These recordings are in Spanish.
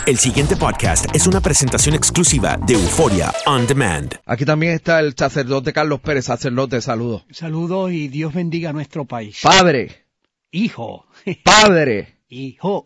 El siguiente podcast es una presentación exclusiva de Euforia On Demand. Aquí también está el sacerdote Carlos Pérez. Sacerdote, saludos. Saludos y Dios bendiga a nuestro país. Padre. Hijo. Padre. Hijo.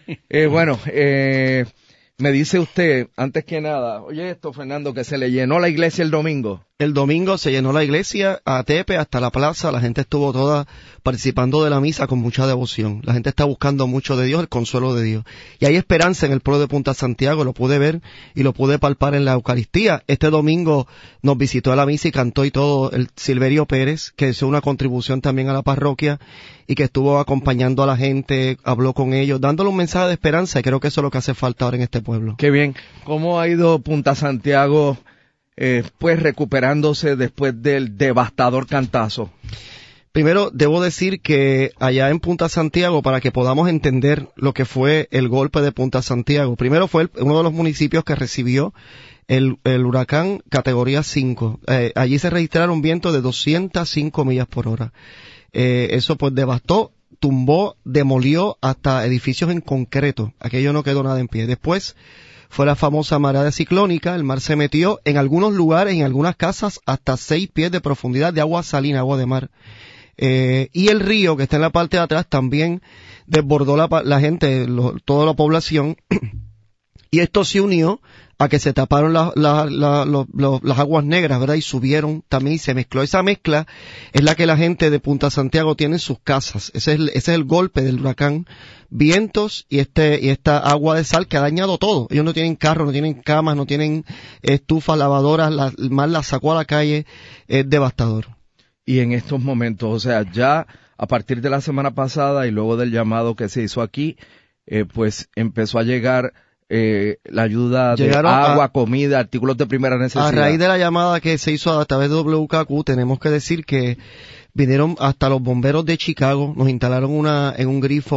Me dice usted, antes que nada, oye esto, Fernando, que se le llenó la iglesia el domingo. El domingo se llenó la iglesia a tepe hasta la plaza, la gente estuvo toda participando de la misa con mucha devoción. La gente está buscando mucho de Dios, el consuelo de Dios. Y hay esperanza en el pueblo de Punta Santiago, lo pude ver y lo pude palpar en la Eucaristía. Este domingo nos visitó a la misa y cantó y todo el Silverio Pérez, que hizo una contribución también a la parroquia y que estuvo acompañando a la gente, habló con ellos, dándole un mensaje de esperanza, y creo que eso es lo que hace falta ahora en este pueblo. Qué bien. ¿Cómo ha ido Punta Santiago pues recuperándose después del devastador cantazo? Primero, debo decir que allá en Punta Santiago, para que podamos entender lo que fue el golpe de Punta Santiago, primero fue uno de los municipios que recibió el huracán categoría 5. Allí se registraron vientos de 205 millas por hora. Eso pues devastó, tumbó, demolió hasta edificios en concreto. Aquello no quedó nada en pie. Después fue la famosa marea ciclónica, el mar se metió en algunos lugares, en algunas casas, hasta 6 pies de profundidad de agua salina, agua de mar. Y el río, que está en la parte de atrás, también desbordó la gente, toda la población, y esto se unió a que se taparon las aguas negras, ¿verdad? Y subieron también y se mezcló. Esa mezcla es la que la gente de Punta Santiago tiene en sus casas. Ese es el golpe del huracán. Vientos y esta agua de sal que ha dañado todo. Ellos no tienen carros, no tienen camas, no tienen estufas, lavadoras, el mar la sacó a la calle. Es devastador. Y en estos momentos, o sea, ya a partir de la semana pasada y luego del llamado que se hizo aquí, pues empezó a llegar la ayuda de agua, comida, artículos de primera necesidad. A raíz de la llamada que se hizo a través de WKQ, tenemos que decir que vinieron hasta los bomberos de Chicago, nos instalaron en un grifo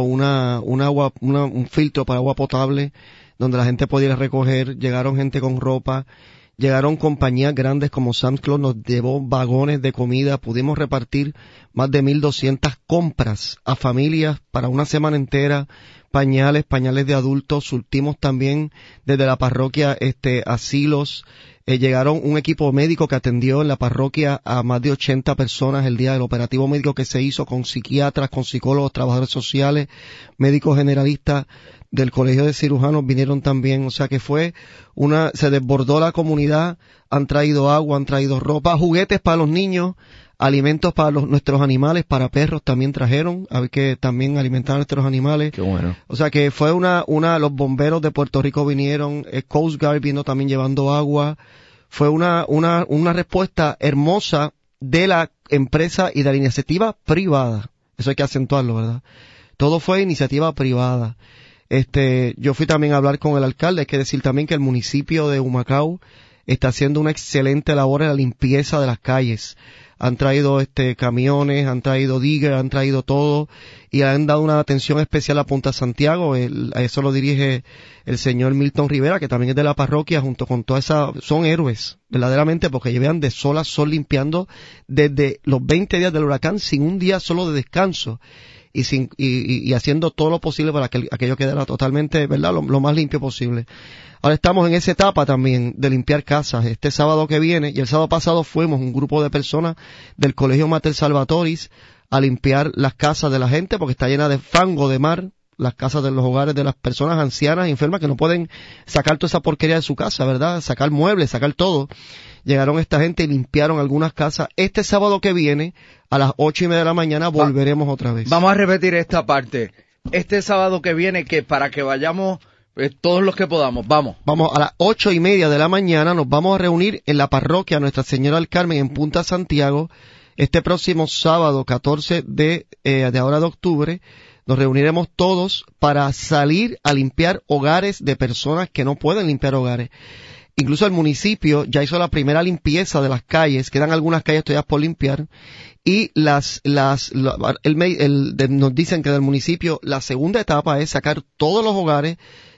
un filtro para agua potable donde la gente pudiera recoger, llegaron gente con ropa, llegaron compañías grandes como Sam's Club, nos llevó vagones de comida, pudimos repartir más de 1,200 compras a familias para una semana entera, pañales de adultos, surtimos también desde la parroquia asilos, llegaron un equipo médico que atendió en la parroquia a más de 80 personas el día del operativo médico que se hizo con psiquiatras, con psicólogos, trabajadores sociales, médicos generalistas del colegio de cirujanos vinieron también, o sea que se desbordó la comunidad, han traído agua, han traído ropa, juguetes para los niños, alimentos para nuestros animales, para perros también trajeron, hay que también alimentar a nuestros animales. Qué bueno. O sea que fue los bomberos de Puerto Rico vinieron, Coast Guard vino también llevando agua, fue una respuesta hermosa de la empresa y de la iniciativa privada, eso hay que acentuarlo, ¿verdad? Todo fue iniciativa privada. Yo fui también a hablar con el alcalde, hay que decir también que el municipio de Humacao está haciendo una excelente labor en la limpieza de las calles. Han traído camiones, han traído digger, han traído todo y han dado una atención especial a Punta Santiago. A eso lo dirige el señor Milton Rivera, que también es de la parroquia, junto con son héroes, verdaderamente, porque llevan de sol a sol limpiando desde los 20 días del huracán sin un día solo de descanso. Y haciendo todo lo posible para que aquello quedara totalmente, ¿verdad?, lo más limpio posible. Ahora estamos en esa etapa también de limpiar casas. Este sábado que viene, y el sábado pasado fuimos un grupo de personas del Colegio Mater Salvatoris a limpiar las casas de la gente porque está llena de fango de mar, las casas de los hogares de las personas ancianas e enfermas que no pueden sacar toda esa porquería de su casa, ¿verdad?, sacar muebles, sacar todo. Llegaron esta gente y limpiaron algunas casas. Este sábado que viene, a las 8:30 de la mañana, volveremos otra vez. Vamos a repetir esta parte. Este sábado que viene, que para que vayamos todos los que podamos, vamos. Vamos a las 8:30 de la mañana, nos vamos a reunir en la parroquia Nuestra Señora del Carmen en Punta Santiago. Este próximo sábado, 14 de ahora de octubre, nos reuniremos todos para salir a limpiar hogares de personas que no pueden limpiar hogares. Incluso el municipio ya hizo la primera limpieza de las calles, quedan algunas calles todavía por limpiar, y nos dicen que del municipio la segunda etapa es sacar todos los hogares,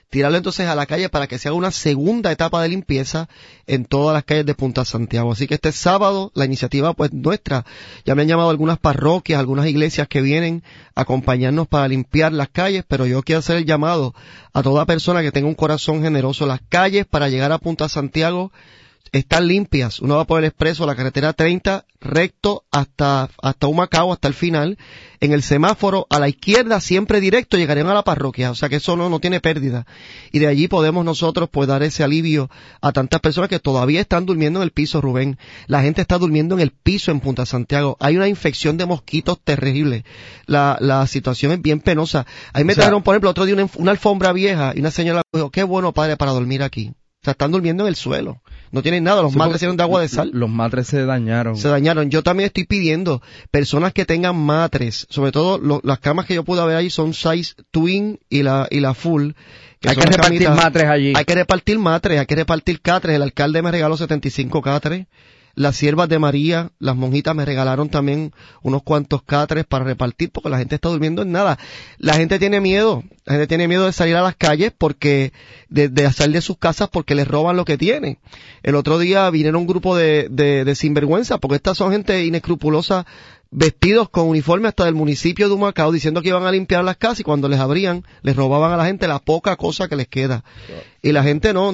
tirarlo entonces a la calle para que se haga una segunda etapa de limpieza en todas las calles de Punta Santiago. Así que este sábado la iniciativa pues nuestra, ya me han llamado algunas parroquias, algunas iglesias que vienen a acompañarnos para limpiar las calles, pero yo quiero hacer el llamado a toda persona que tenga un corazón generoso. Las calles para llegar a Punta Santiago están limpias. Uno va por el expreso, la carretera 30, recto hasta Humacao, hasta el final. En el semáforo, a la izquierda, siempre directo, llegarían a la parroquia. O sea que eso no tiene pérdida. Y de allí podemos nosotros pues dar ese alivio a tantas personas que todavía están durmiendo en el piso, Rubén. La gente está durmiendo en el piso en Punta Santiago. Hay una infección de mosquitos terrible. La situación es bien penosa. Ahí me trajeron, por ejemplo, otro día una alfombra vieja y una señora dijo, qué bueno, padre, para dormir aquí. O sea, están durmiendo en el suelo. No tienen nada. Los matres eran de agua de sal. Los matres se dañaron. Yo también estoy pidiendo personas que tengan matres. Sobre todo, las camas que yo pude ver ahí son size twin y la full. Hay que repartir matres allí. Hay que repartir matres, hay que repartir catres. El alcalde me regaló 75 catres. Las siervas de María, las monjitas me regalaron también unos cuantos catres para repartir porque la gente está durmiendo en nada. La gente tiene miedo de salir a las calles porque, de salir de sus casas porque les roban lo que tienen. El otro día vinieron un grupo de sinvergüenza porque estas son gente inescrupulosa vestidos con uniforme hasta del municipio de Humacao diciendo que iban a limpiar las casas y cuando les abrían, les robaban a la gente la poca cosa que les queda. Y la gente no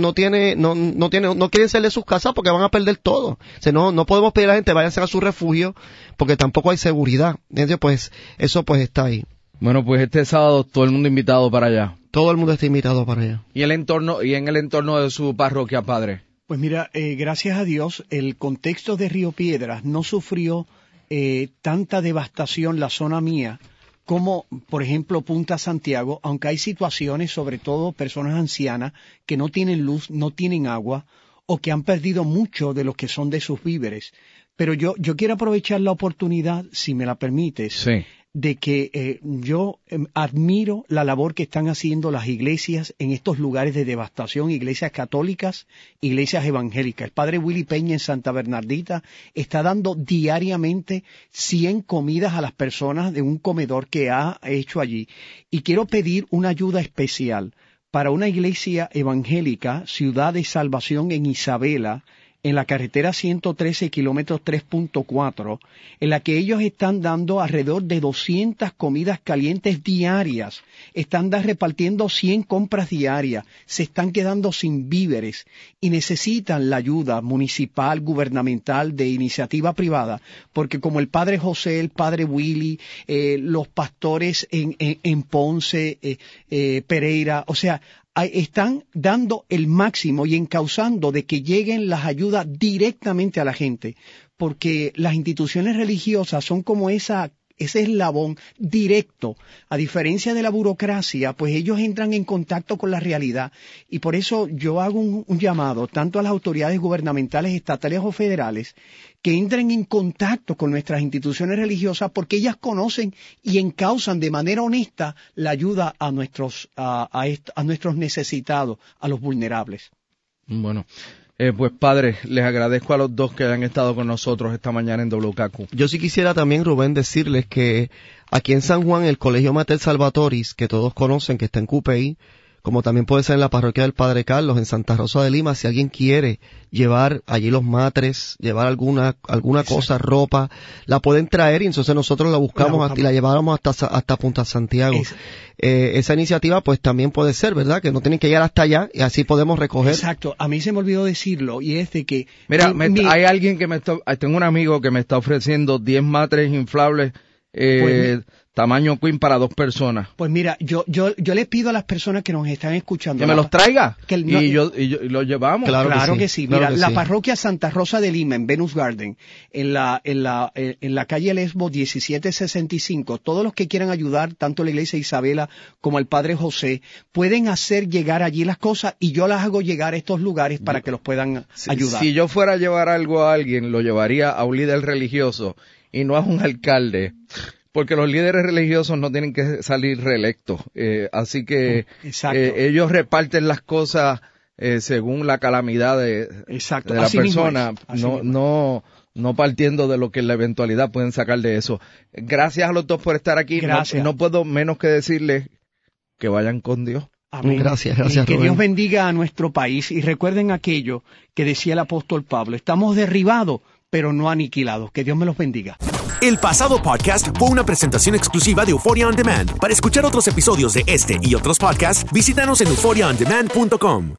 quieren salir de sus casas porque van a perder todo. O sea, no podemos pedir a la gente váyanse a su refugio porque tampoco hay seguridad. Entonces, pues, eso pues está ahí. Bueno, pues este sábado todo el mundo invitado para allá. Todo el mundo está invitado para allá. ¿Y en el entorno de su parroquia, padre? Pues mira, gracias a Dios, el contexto de Río Piedras no sufrió tanta devastación la zona mía como, por ejemplo, Punta Santiago, aunque hay situaciones, sobre todo personas ancianas, que no tienen luz, no tienen agua, o que han perdido mucho de lo que son de sus víveres. Pero yo quiero aprovechar la oportunidad, si me la permites, sí, de que yo admiro la labor que están haciendo las iglesias en estos lugares de devastación, iglesias católicas, iglesias evangélicas. El padre Willy Peña en Santa Bernardita está dando diariamente 100 comidas a las personas de un comedor que ha hecho allí. Y quiero pedir una ayuda especial para una iglesia evangélica, Ciudad de Salvación en Isabela, en la carretera 113 kilómetros 3.4, en la que ellos están dando alrededor de 200 comidas calientes diarias, están repartiendo 100 compras diarias, se están quedando sin víveres y necesitan la ayuda municipal, gubernamental, de iniciativa privada, porque como el padre José, el padre Willy, los pastores en Ponce, Pereira, o sea, están dando el máximo y encauzando de que lleguen las ayudas directamente a la gente, porque las instituciones religiosas son como ese eslabón directo. A diferencia de la burocracia, pues ellos entran en contacto con la realidad y por eso yo hago un llamado tanto a las autoridades gubernamentales, estatales o federales que entren en contacto con nuestras instituciones religiosas porque ellas conocen y encauzan de manera honesta la ayuda a nuestros necesitados, a los vulnerables. Bueno, pues padre, les agradezco a los dos que han estado con nosotros esta mañana en WKQ. Yo sí quisiera también, Rubén, decirles que aquí en San Juan, el Colegio Mater Salvatoris, que todos conocen, que está en Cupey, como también puede ser en la parroquia del Padre Carlos, en Santa Rosa de Lima, si alguien quiere llevar allí los matres, llevar alguna cosa, ropa, la pueden traer y entonces nosotros la buscamos y la lleváramos hasta Punta Santiago. Esa iniciativa pues también puede ser, ¿verdad? Que no tienen que llegar hasta allá y así podemos recoger. Exacto, a mí se me olvidó decirlo y es de que... Mira, hay alguien que tengo un amigo que me está ofreciendo 10 matres inflables, tamaño queen para 2 personas. Pues mira, yo les pido a las personas que nos están escuchando que me los traiga y los llevamos. Claro que sí. Mira, la parroquia Santa Rosa de Lima en Venus Garden, en la calle Lesbo 1765. Todos los que quieran ayudar, tanto la iglesia Isabela como el padre José, pueden hacer llegar allí las cosas y yo las hago llegar a estos lugares para que los puedan ayudar. Si yo fuera a llevar algo a alguien, lo llevaría a un líder religioso y no a un alcalde. Porque los líderes religiosos no tienen que salir reelectos, así que ellos reparten las cosas según la calamidad de la persona, no partiendo de lo que en la eventualidad pueden sacar de eso. Gracias a los dos por estar aquí. No puedo menos que decirles que vayan con Dios. Amén. Gracias, que Rubén. Dios bendiga a nuestro país y recuerden aquello que decía el apóstol Pablo, estamos derribados, pero no aniquilados. Que Dios me los bendiga. El pasado podcast fue una presentación exclusiva de Euphoria On Demand. Para escuchar otros episodios de este y otros podcasts, visítanos en euphoriaondemand.com.